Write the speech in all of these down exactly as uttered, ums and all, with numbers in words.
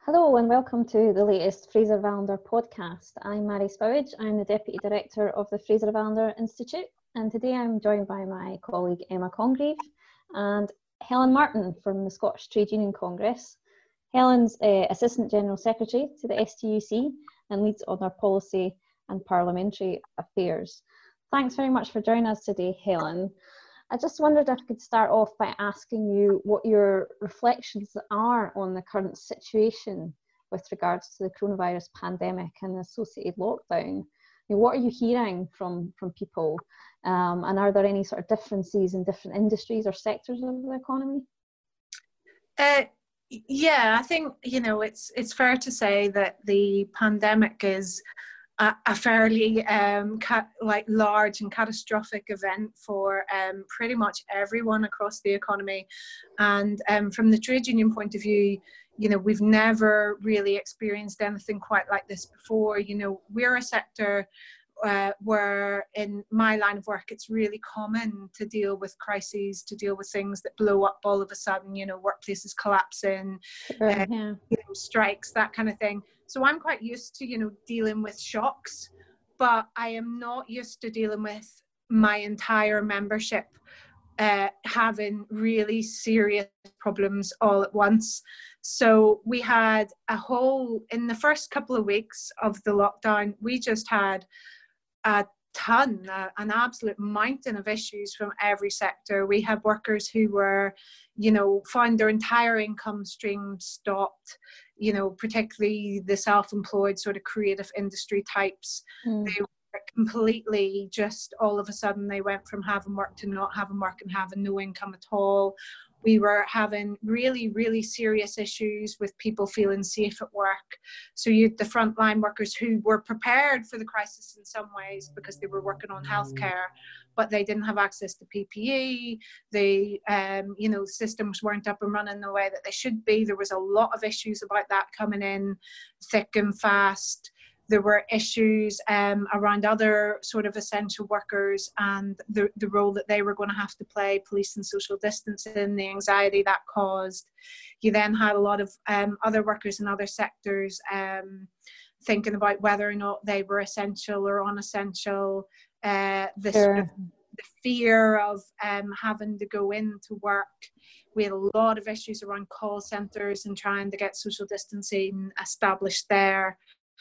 Hello and welcome to the latest Fraser Valander podcast. I'm Mary Spowage. I'm the Deputy Director of the Fraser Valander Institute, and today I'm joined by my colleague Emma Congreve and Helen Martin from the Scottish Trade Union Congress. Helen's uh, Assistant General Secretary to the S T U C and leads on our policy and parliamentary affairs. Thanks very much for joining us today, Helen. I just wondered if I could start off by asking you what your reflections are on the current situation with regards to the coronavirus pandemic and the associated lockdown. I mean, what are you hearing from, from people? Um, and are there any sort of differences in different industries or sectors of the economy? Uh, yeah, I think, you know, it's, it's fair to say that the pandemic is A, a fairly um, ca- like large and catastrophic event for um, pretty much everyone across the economy. And um, from the trade union point of view, you know, we've never really experienced anything quite like this before. You know, we're a sector uh, where in my line of work, it's really common to deal with crises, to deal with things that blow up all of a sudden, you know, workplaces collapsing, Sure, uh, yeah. you know, strikes, that kind of thing. So I'm quite used to, you know, dealing with shocks, but I am not used to dealing with my entire membership uh, having really serious problems all at once. So we had a whole, in the first couple of weeks of the lockdown, we just had a ton, uh, an absolute mountain of issues from every sector. We had workers who were, you know, found their entire income stream stopped, you know, particularly the self-employed sort of creative industry types. Mm. They were completely just all of a sudden they went from having work to not having work and having no income at all. We were having really, really serious issues with people feeling safe at work. So you had the frontline workers who were prepared for the crisis in some ways because they were working on healthcare, but they didn't have access to P P E. The um, you know, systems weren't up and running the way that they should be. There was a lot of issues about that coming in thick and fast. There were issues um, around other sort of essential workers and the, the role that they were going to have to play, police and social distancing, the anxiety that caused. You then had a lot of um, other workers in other sectors um, thinking about whether or not they were essential or unessential. Uh, the Sure. sort of the fear of um, having to go into work. We had a lot of issues around call centres and trying to get social distancing established there.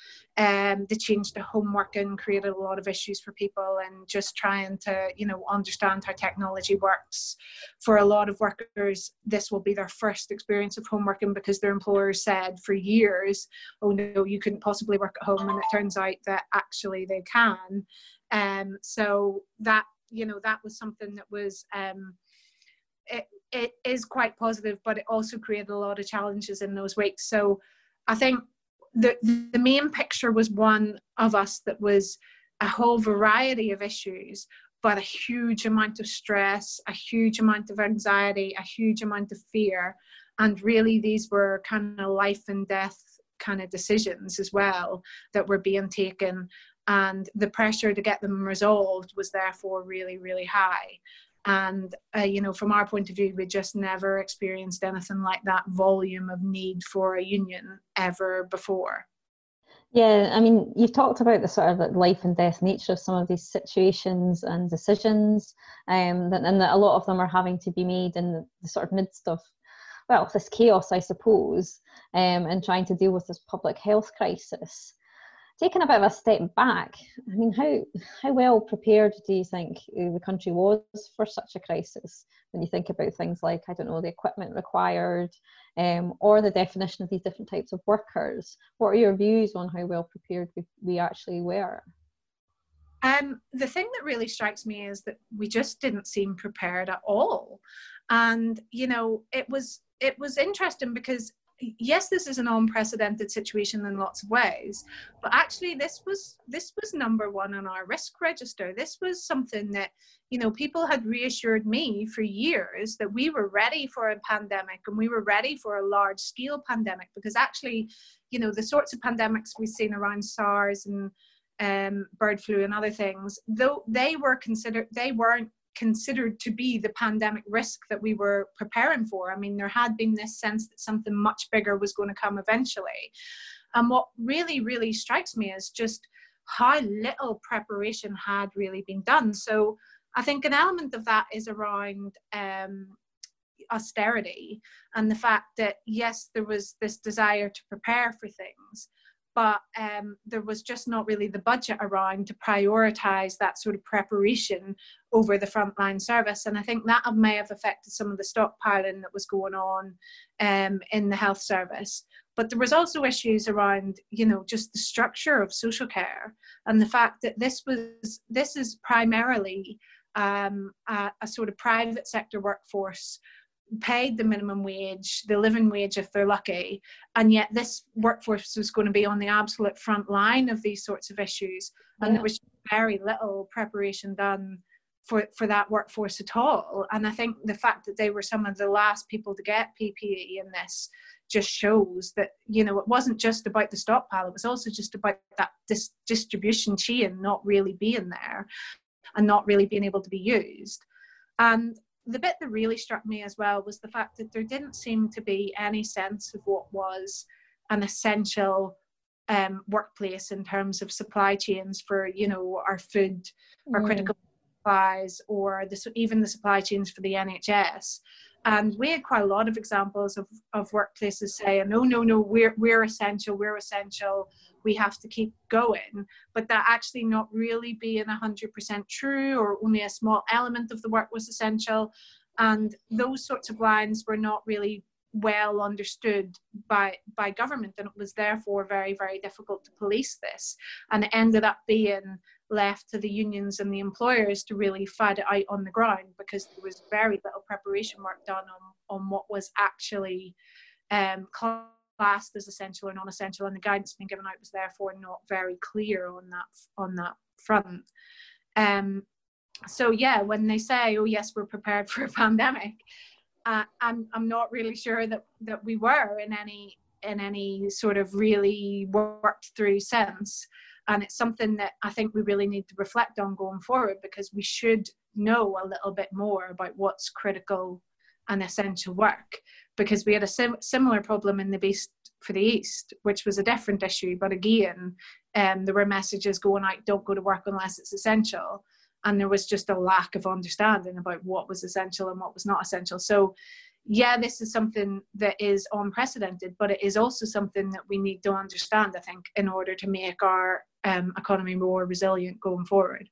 Um, the change to home working created a lot of issues for people, and just trying to, you know, understand how technology works. For a lot of workers, this will be their first experience of home working because their employers said for years, oh no, you couldn't possibly work at home, and it turns out that actually they can. Um, so that, you know, that was something that was, um, it, it is quite positive, but it also created a lot of challenges in those weeks. So I think The, the main picture was one of us that was a whole variety of issues, but a huge amount of stress, a huge amount of anxiety, a huge amount of fear. And really these were kind of life and death kind of decisions as well that were being taken. And the pressure to get them resolved was therefore really, really high. And, uh, you know, from our point of view, we just never experienced anything like that volume of need for a union ever before. Yeah, I mean, you've talked about the sort of like life and death nature of some of these situations and decisions, um, and that a lot of them are having to be made in the sort of midst of, well, this chaos, I suppose, um, and trying to deal with this public health crisis. Taking a bit of a step back, I mean, how how well prepared do you think the country was for such a crisis? When you think about things like, I don't know, the equipment required, um, or the definition of these different types of workers. What are your views on how well prepared we, we actually were? Um, the thing that really strikes me is that we just didn't seem prepared at all. And, you know, it was it was interesting because yes, this is an unprecedented situation in lots of ways, but actually this was this was number one on our risk register. This was something that, you know, people had reassured me for years that we were ready for a pandemic and we were ready for a large scale pandemic, because actually, you know, the sorts of pandemics we've seen around SARS and um, bird flu and other things, though they were considered, they weren't considered to be the pandemic risk that we were preparing for. I mean, there had been this sense that something much bigger was going to come eventually. And what really, really strikes me is just how little preparation had really been done. So I think an element of that is around um, austerity and the fact that, yes, there was this desire to prepare for things, but um, there was just not really the budget around to prioritise that sort of preparation over the frontline service. And I think that may have affected some of the stockpiling that was going on um, in the health service. But there was also issues around, you know, just the structure of social care and the fact that this was, this is primarily um, a, a sort of private sector workforce, paid the minimum wage, the living wage if they're lucky, and yet this workforce was going to be on the absolute front line of these sorts of issues, and yeah. there was very little preparation done for for that workforce at all. And I think the fact that they were some of the last people to get P P E in this just shows that, you know, it wasn't just about the stockpile, it was also just about that dis- distribution chain not really being there and not really being able to be used. And the bit that really struck me as well was the fact that there didn't seem to be any sense of what was an essential um, workplace in terms of supply chains for, you know, our food, our mm. critical supplies, or the, even the supply chains for the N H S. And we had quite a lot of examples of, of workplaces saying, no, no, no, we're, we're essential, we're essential, we have to keep going. But that actually not really being one hundred percent true, or only a small element of the work was essential. And those sorts of lines were not really well understood by, by government. And it was therefore very, very difficult to police this. And it ended up being left to the unions and the employers to really fight it out on the ground, because there was very little preparation work done on, on what was actually um, classed as essential or non-essential, and the guidance being given out was therefore not very clear on that on that front. Um, so yeah, when they say, "Oh yes, we're prepared for a pandemic," uh, I'm I'm not really sure that that we were in any in any sort of really worked through sense. And it's something that I think we really need to reflect on going forward, because we should know a little bit more about what's critical and essential work, because we had a sim- similar problem in the Beast for the East, which was a different issue. But again, um, there were messages going out, don't go to work unless it's essential. And there was just a lack of understanding about what was essential and what was not essential. So yeah, this is something that is unprecedented, but it is also something that we need to understand, I think, in order to make our um, economy more resilient going forward.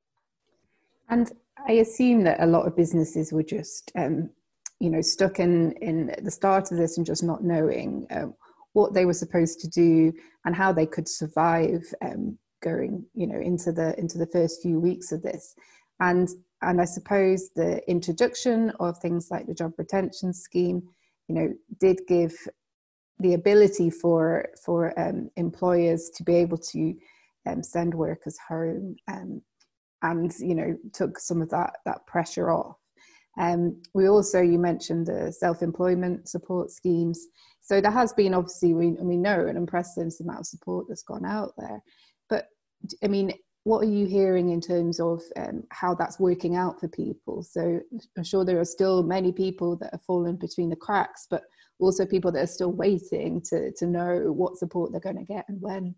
And I assume that a lot of businesses were just, um, you know, stuck in, in the start of this and just not knowing um, what they were supposed to do and how they could survive um, going, you know, into the into the first few weeks of this. And And I suppose the introduction of things like the job retention scheme, you know, did give the ability for for um, employers to be able to um, send workers home, um, and you know, took some of that that pressure off. Um, we also, you mentioned the self-employment support schemes. So there has been, obviously, we we know an unprecedented amount of support that's gone out there. But I mean, what are you hearing in terms of um, how that's working out for people? So I'm sure there are still many people that have fallen between the cracks, but also people that are still waiting to, to know what support they're going to get and when.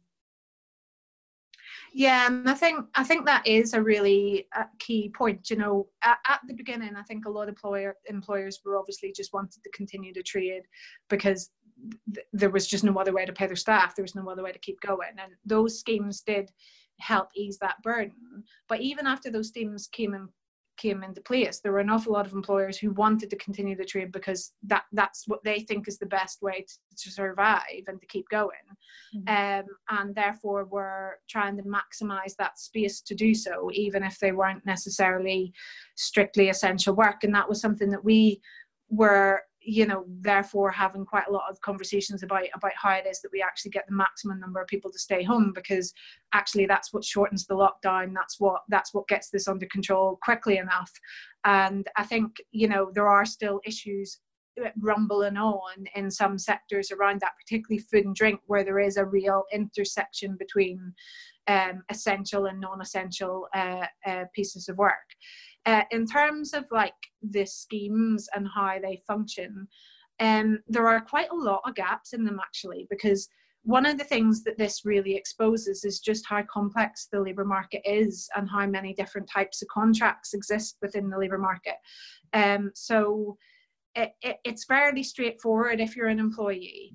Yeah, and I think I think that is a really uh, key point. You know, at, at the beginning, I think a lot of employer, employers were obviously just wanted to continue to trade because th- there was just no other way to pay their staff. There was no other way to keep going. And those schemes did help ease that burden. But even after those schemes came in, came into place, there were an awful lot of employers who wanted to continue the trade because that that's what they think is the best way to, to survive and to keep going. Mm-hmm. Um, and therefore were trying to maximize that space to do so, even if they weren't necessarily strictly essential work. And that was something that we were, you know, therefore having quite a lot of conversations about about how it is that we actually get the maximum number of people to stay home, because actually that's what shortens the lockdown. That's what that's what gets this under control quickly enough. And I think, you know, there are still issues rumbling on in some sectors around that, particularly food and drink, where there is a real intersection between um, essential and non-essential uh, uh, pieces of work. Uh, in terms of like the schemes and how they function, um, there are quite a lot of gaps in them actually, because one of the things that this really exposes is just how complex the labour market is and how many different types of contracts exist within the labour market. Um, so it, it, it's fairly straightforward if you're an employee,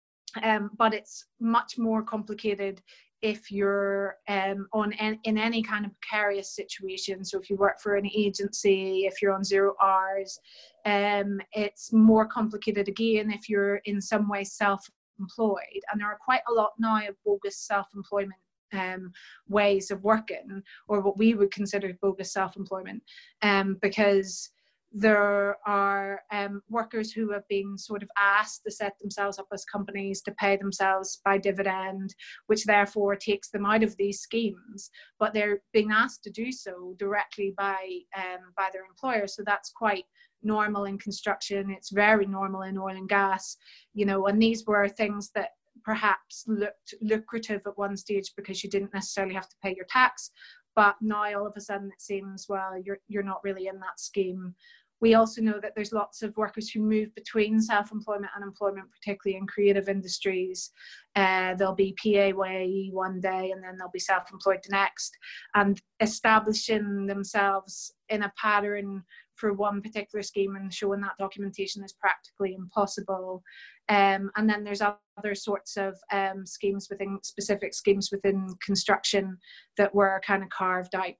um, but it's much more complicated if you're um, on en- in any kind of precarious situation. So if you work for an agency, if you're on zero hours, um, it's more complicated again if you're in some way self-employed. And there are quite a lot now of bogus self-employment um, ways of working, or what we would consider bogus self-employment, um, because there are um, workers who have been sort of asked to set themselves up as companies to pay themselves by dividend, which therefore takes them out of these schemes, but they're being asked to do so directly by um, by their employer. So that's quite normal in construction. It's very normal in oil and gas, you know, and these were things that perhaps looked lucrative at one stage because you didn't necessarily have to pay your tax. But now all of a sudden it seems, well, you're you're not really in that scheme. We also know that there's lots of workers who move between self-employment and employment, particularly in creative industries. Uh, they'll be P A Y E one day and then they'll be self-employed the next. And establishing themselves in a pattern for one particular scheme and showing that documentation is practically impossible. Um, and then there's other sorts of um, schemes within, specific schemes within construction that were kind of carved out.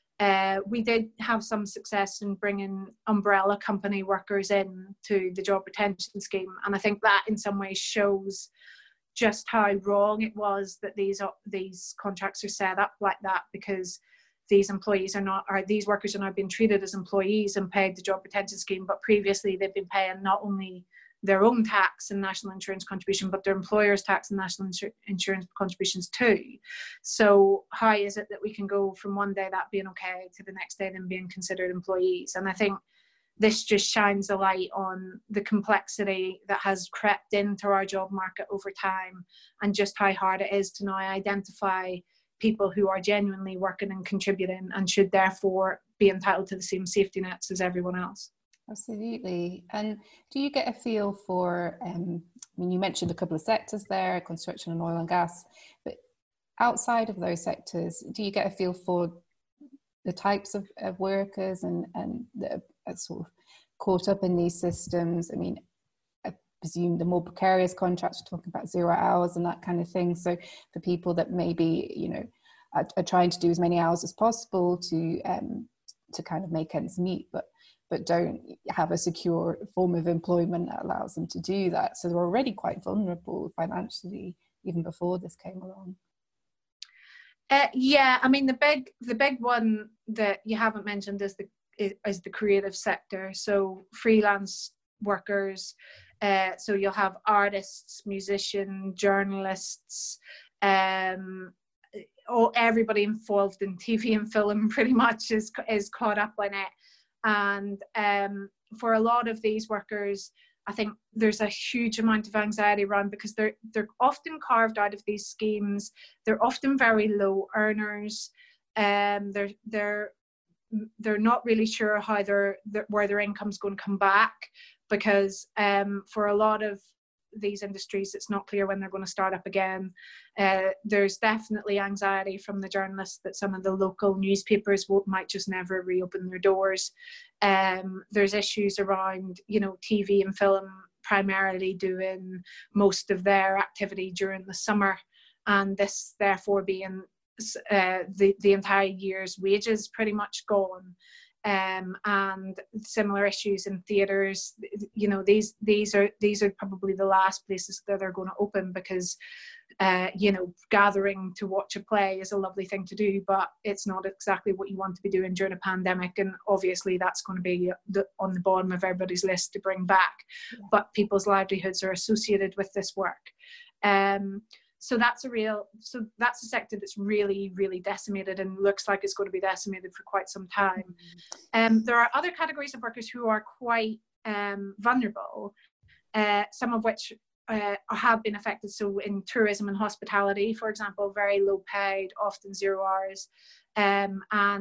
Uh, we did have some success in bringing umbrella company workers in to the job retention scheme. And I think that in some ways shows just how wrong it was that these, these contracts are set up like that, because these employees are not, or these workers are now being treated as employees and paid the job retention scheme, but previously they've been paying not only their own tax and national insurance contribution, but their employer's tax and national insur- insurance contributions too. So how is it that we can go from one day that being okay to the next day them being considered employees? And I think this just shines a light on the complexity that has crept into our job market over time, and just how hard it is to now identify people who are genuinely working and contributing and should therefore be entitled to the same safety nets as everyone else. Absolutely. And do you get a feel for, um, I mean, you mentioned a couple of sectors there, construction and oil and gas, but outside of those sectors, do you get a feel for the types of, of workers and, and that are sort of caught up in these systems? I mean, I presume the more precarious contracts, we're talking about zero hours and that kind of thing. So for people that maybe, you know, are, are trying to do as many hours as possible to um, to kind of make ends meet, but but don't have a secure form of employment that allows them to do that. So they're already quite vulnerable financially even before this came along. Uh, yeah, I mean, the big the big one that you haven't mentioned is the is the creative sector. So freelance workers, uh, so you'll have artists, musicians, journalists, um, all, everybody involved in T V and film pretty much is is caught up in it. And um, for a lot of these workers, I think there's a huge amount of anxiety around, because they're they're often carved out of these schemes. They're often very low earners. Um, they're they're they're not really sure how their, their where their income's going to come back, because um, for a lot of these industries, it's not clear when they're going to start up again. Uh, there's definitely anxiety from the journalists that some of the local newspapers will, might just never reopen their doors. Um, there's issues around, you know, T V and film primarily doing most of their activity during the summer, and this therefore being uh, the, the entire year's wages pretty much gone. Um, and similar issues in theatres. You know, these these are these are probably the last places that are going to open, because uh, you know, gathering to watch a play is a lovely thing to do, but it's not exactly what you want to be doing during a pandemic. And obviously that's going to be the, on the bottom of everybody's list to bring back. Yeah. But people's livelihoods are associated with this work. Um, So that's a real, so that's a sector that's really, really decimated and looks like it's going to be decimated for quite some time. Um, there are other categories of workers who are quite um, vulnerable, uh, some of which uh, have been affected. So in tourism and hospitality, for example, very low paid, often zero hours. Um, and,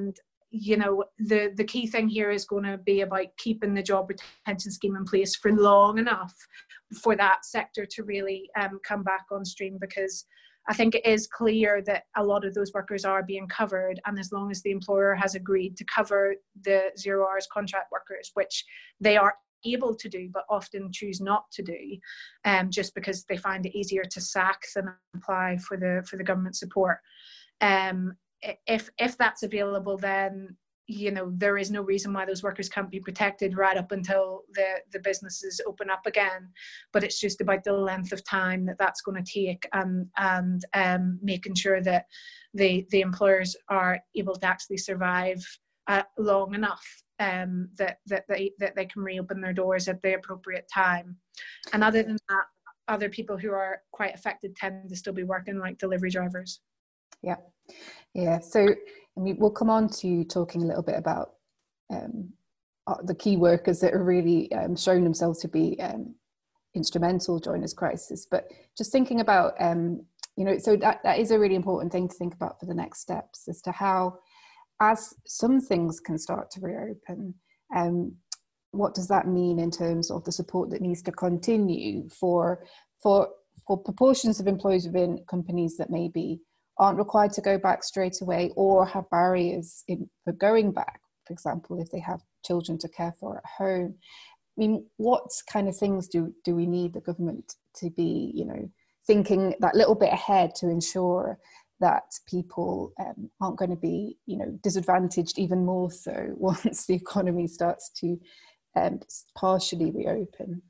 you know, the, the key thing here is going to be about keeping the job retention scheme in place for long enough for that sector to really um, come back on stream, because I think it is clear that a lot of those workers are being covered, and as long as the employer has agreed to cover the zero hours contract workers, which they are able to do but often choose not to do, um, just because they find it easier to sack than apply for the for the government support. Um, if if that's available, then you know there is no reason why those workers can't be protected right up until the the businesses open up again. But it's just about the length of time that that's going to take, and and um, making sure that the the employers are able to actually survive uh, long enough um, that that they that they can reopen their doors at the appropriate time. And other than that, other people who are quite affected tend to still be working, like delivery drivers. Yeah, yeah. So I mean, we'll come on to talking a little bit about um, the key workers that are really um, shown themselves to be um, instrumental during this crisis. But just thinking about, um, you know, so that, that is a really important thing to think about for the next steps as to how, as some things can start to reopen, um, what does that mean in terms of the support that needs to continue for for for proportions of employees within companies that maybe aren't required to go back straight away or have barriers in, for going back, for example, if they have children to care for at home. I mean, what kind of things do, do we need the government to be, you know, thinking that little bit ahead to ensure that people um, aren't going to be, you know, disadvantaged even more so once the economy starts to um, partially reopen?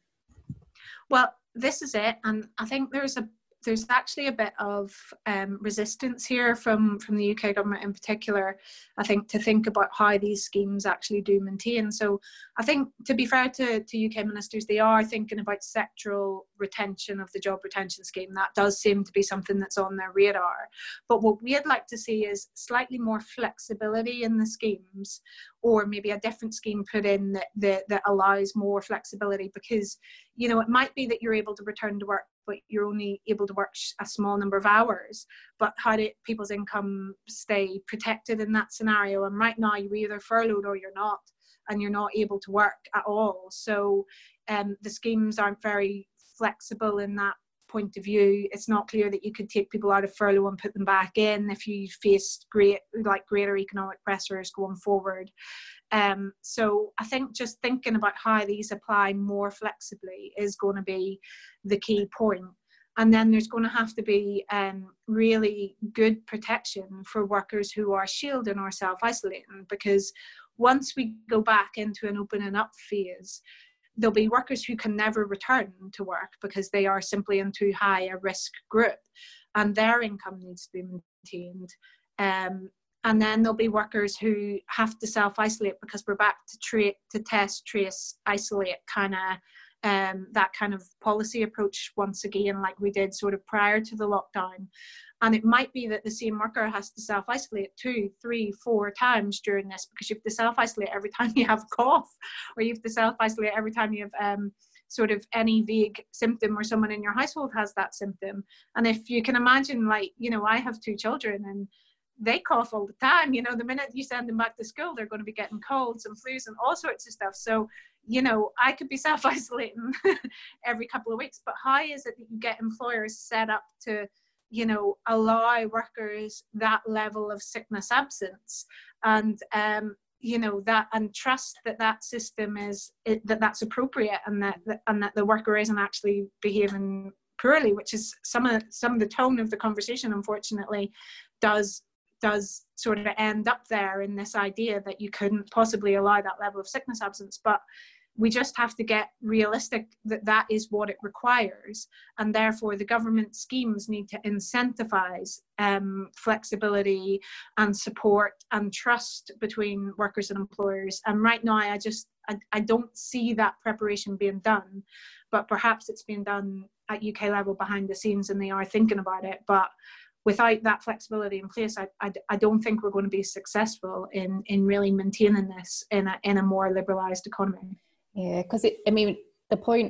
Well, this is it. And I think there's a There's actually a bit of um, resistance here from, from the U K government in particular, I think, to think about how these schemes actually do maintain. So I think, to be fair to, to U K ministers, they are thinking about sectoral retention of the job retention scheme. That does seem to be something that's on their radar. But what we'd like to see is slightly more flexibility in the schemes, or maybe a different scheme put in that, that, that allows more flexibility, because, you know, it might be that you're able to return to work, but you're only able to work a small number of hours. But how do people's income stay protected in that scenario? And right now you're either furloughed or you're not, and you're not able to work at all. So um, the schemes aren't very flexible in that point of view. It's not clear that you could take people out of furlough and put them back in if you face great, like greater economic pressures going forward. Um, so I think just thinking about how these apply more flexibly is going to be the key point. And then there's going to have to be um, really good protection for workers who are shielding or self-isolating, because once we go back into an opening up phase, there'll be workers who can never return to work because they are simply in too high a risk group, and their income needs to be maintained. Um, and then there'll be workers who have to self-isolate because we're back to tra- to test, trace, isolate kind of um, that kind of policy approach once again, like we did sort of prior to the lockdown. And it might be that the same worker has to self-isolate two, three, four times during this, because you have to self-isolate every time you have a cough, or you have to self-isolate every time you have um, sort of any vague symptom, or someone in your household has that symptom. And if you can imagine, like, you know, I have two children and they cough all the time. You know, the minute you send them back to school, they're going to be getting colds and flus and all sorts of stuff. So, you know, I could be self-isolating every couple of weeks, but how is it that you get employers set up to, you know, allow workers that level of sickness absence, and um, you know, that, and trust that that system is it, that that's appropriate, and that, that and that the worker isn't actually behaving poorly, which is some of some of the tone of the conversation, unfortunately, does does sort of end up there in this idea that you couldn't possibly allow that level of sickness absence. But we just have to get realistic that that is what it requires, and therefore the government schemes need to incentivize um, flexibility and support and trust between workers and employers. And right now, I just I, I don't see that preparation being done, but perhaps it's being done at U K level behind the scenes, and they are thinking about it. But without that flexibility in place, I, I, I don't think we're going to be successful in in really maintaining this in a in a more liberalised economy. Yeah, because I mean, the point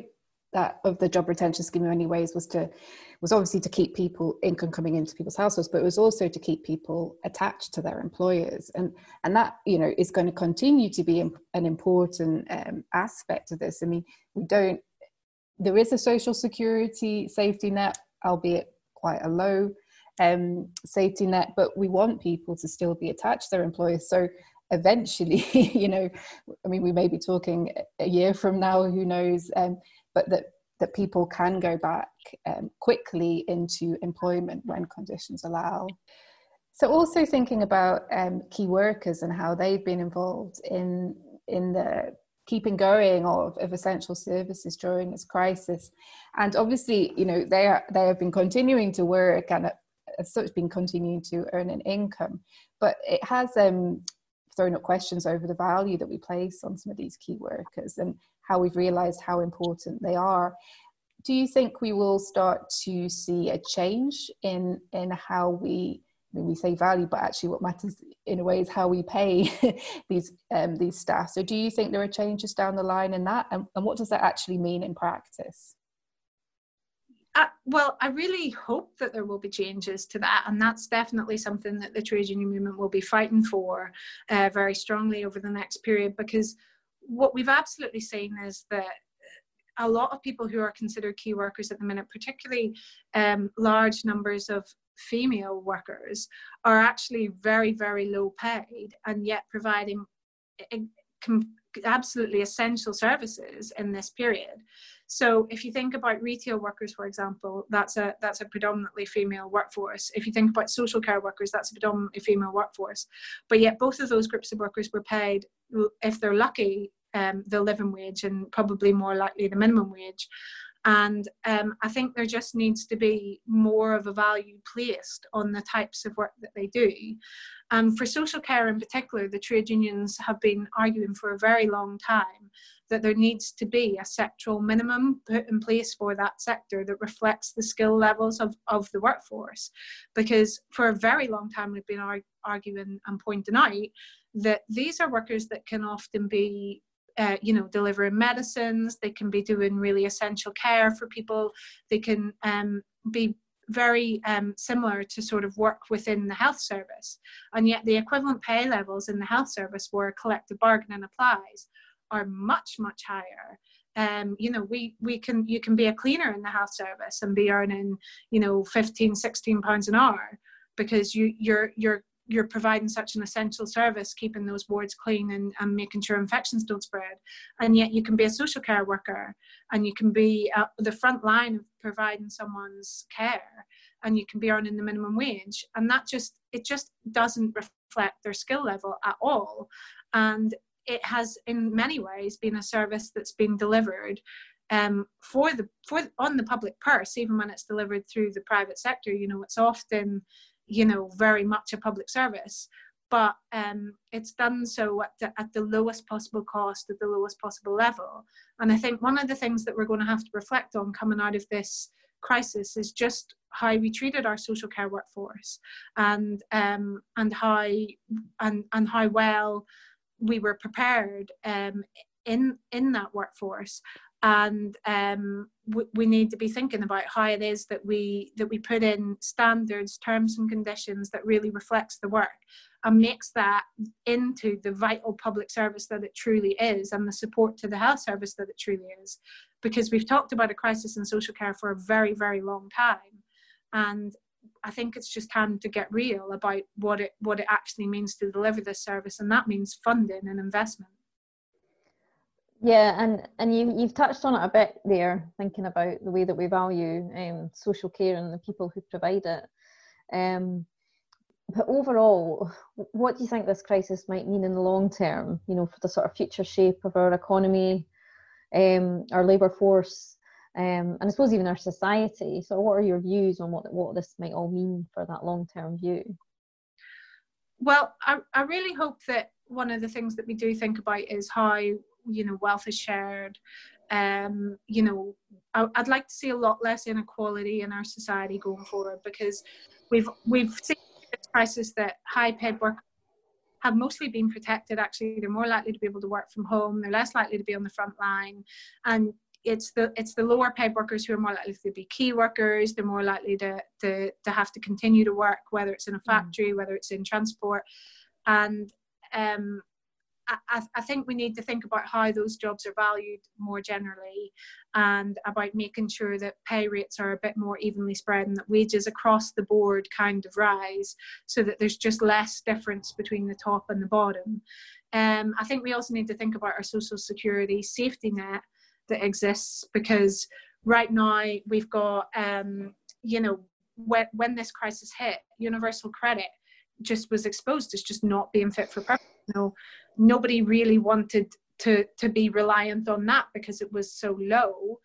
that of the job retention scheme in many ways was to was obviously to keep people income coming into people's households, but it was also to keep people attached to their employers, and and that, you know, is going to continue to be an important um, aspect of this. I mean, we don't there is a social security safety net, albeit quite a low um, safety net, but we want people to still be attached to their employers. So eventually, you know, I mean, we may be talking a year from now, who knows, um, but that, that people can go back um, quickly into employment when conditions allow. So also thinking about um, key workers and how they've been involved in, in the keeping going of, of essential services during this crisis. And obviously, you know, they are, they have been continuing to work and as such been continuing to earn an income, but it has um, thrown up questions over the value that we place on some of these key workers and how we've realised how important they are. Do you think we will start to see a change in, in how we, I mean, we say value, but actually what matters in a way is how we pay these um, these staff? So do you think there are changes down the line in that? And, and what does that actually mean in practice? Uh, well, I really hope that there will be changes to that, and that's definitely something that the trade union movement will be fighting for uh, very strongly over the next period, because what we've absolutely seen is that a lot of people who are considered key workers at the minute, particularly um, large numbers of female workers, are actually very, very low paid and yet providing absolutely essential services in this period. So if you think about retail workers, for example, that's a that's a predominantly female workforce. If you think about social care workers, that's a predominantly female workforce. But yet both of those groups of workers were paid, if they're lucky, um, the living wage, and probably more likely the minimum wage. And um, I think there just needs to be more of a value placed on the types of work that they do. Um, for social care in particular, the trade unions have been arguing for a very long time that there needs to be a sectoral minimum put in place for that sector that reflects the skill levels of, of the workforce. Because for a very long time we've been arg- arguing and pointing out that these are workers that can often be Uh, you know, delivering medicines, they can be doing really essential care for people, they can um, be very um, similar to sort of work within the health service. And yet the equivalent pay levels in the health service where collective bargaining applies are much, much higher. Um, you know, we, we can, you can be a cleaner in the health service and be earning, you know, fifteen, sixteen pounds an hour because you, you're, you're, you're providing such an essential service, keeping those wards clean and, and making sure infections don't spread. And yet you can be a social care worker and you can be at the front line of providing someone's care and you can be earning the minimum wage. And that just, it just doesn't reflect their skill level at all. And it has in many ways been a service that's been delivered um, for the, for on the public purse, even when it's delivered through the private sector. You know, it's often, you know, very much a public service, but um, it's done so at the, at the lowest possible cost, at the lowest possible level. And I think one of the things that we're going to have to reflect on coming out of this crisis is just how we treated our social care workforce and um, and how and and how well we were prepared um, in in that workforce. And um, we, we need to be thinking about how it is that we that we put in standards, terms and conditions that really reflects the work and makes that into the vital public service that it truly is and the support to the health service that it truly is. Because we've talked about a crisis in social care for a very, very long time. And I think it's just time to get real about what it what it actually means to deliver this service. And that means funding and investment. Yeah, and, and you, you've touched on it a bit there, thinking about the way that we value um, social care and the people who provide it. Um, but overall, what do you think this crisis might mean in the long term, you know, for the sort of future shape of our economy, um, our labour force, um, and I suppose even our society? So what are your views on what, what this might all mean for that long-term view? Well, I, I really hope that one of the things that we do think about is how, you know, wealth is shared. Um, you know, I, I'd like to see a lot less inequality in our society going forward, because we've we've seen in this crisis that high-paid workers have mostly been protected. Actually, they're more likely to be able to work from home. They're less likely to be on the front line. And it's the it's the lower paid workers who are more likely to be key workers. They're more likely to to to have to continue to work, whether it's in a factory, mm. whether it's in transport, and um, I, I think we need to think about how those jobs are valued more generally, and about making sure that pay rates are a bit more evenly spread and that wages across the board kind of rise, so that there's just less difference between the top and the bottom. Um, I think we also need to think about our social security safety net that exists, because right now we've got, um, you know, when, when this crisis hit, universal credit just was exposed as just not being fit for purpose. You know, nobody really wanted to to be reliant on that because it was so low.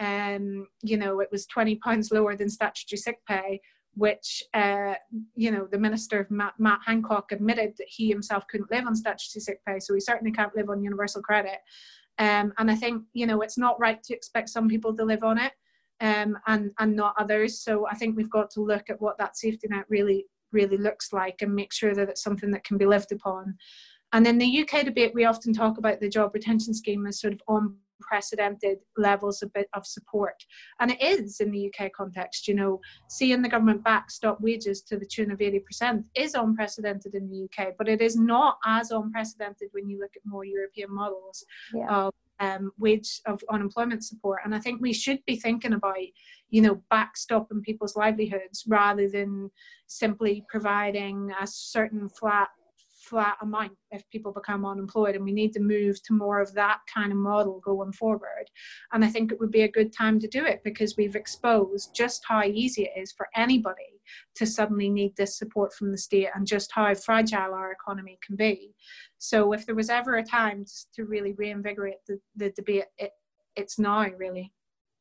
Um, you know, it was twenty pounds lower than statutory sick pay, which, uh, you know, the Minister of Matt, Matt Hancock admitted that he himself couldn't live on statutory sick pay, so he certainly can't live on universal credit. Um, and I think, you know, it's not right to expect some people to live on it, um, and, and not others. So I think we've got to look at what that safety net really, really looks like and make sure that it's something that can be lived upon. And in the U K debate, we often talk about the job retention scheme as sort of unprecedented levels of, bit of support. And it is in the U K context. You know, seeing the government backstop wages to the tune of eighty percent is unprecedented in the U K, but it is not as unprecedented when you look at more European models yeah. of um, wage of unemployment support. And I think we should be thinking about, you know, backstopping people's livelihoods rather than simply providing a certain flat flat amount if people become unemployed. And we need to move to more of that kind of model going forward. And I think it would be a good time to do it, because we've exposed just how easy it is for anybody to suddenly need this support from the state, and just how fragile our economy can be. So if there was ever a time to really reinvigorate the, the debate, it, it's now, really.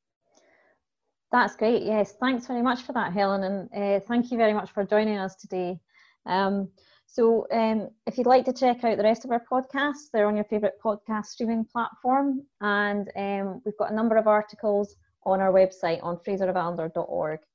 That's great. Yes, thanks very much for that, Helen, and uh, thank you very much for joining us today. Um, So um, if you'd like to check out the rest of our podcasts, they're on your favourite podcast streaming platform. And um, we've got a number of articles on our website on fraser of allender dot org.